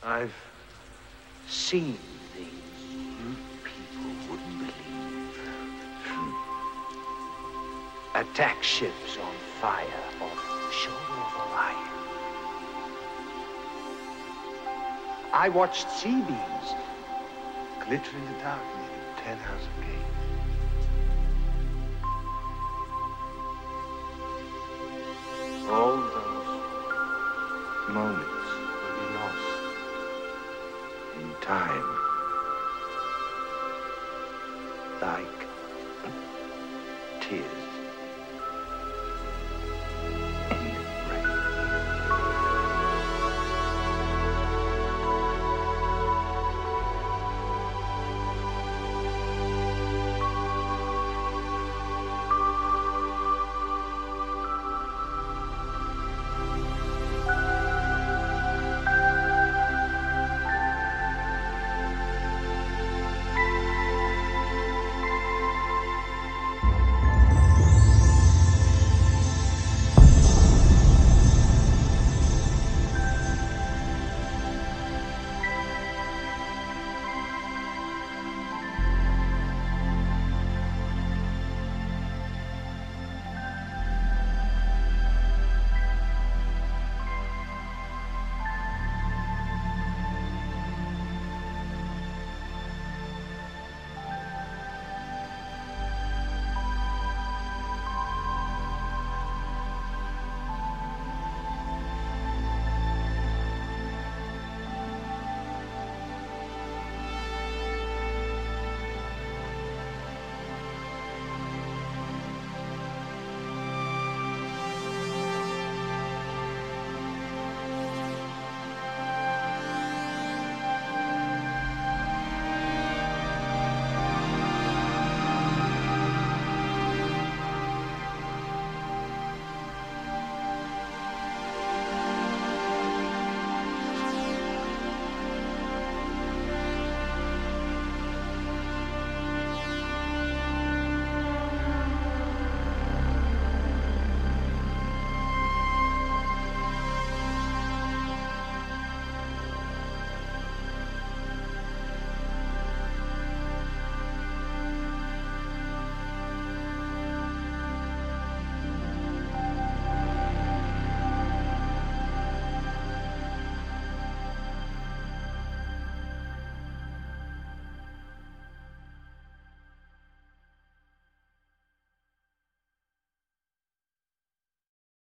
I've seen things you people wouldn't believe. Attack ships on fire off the shoulder of Orion. I watched C-beams glitter in the dark near the 10,000 gate. All those moments will be lost in time.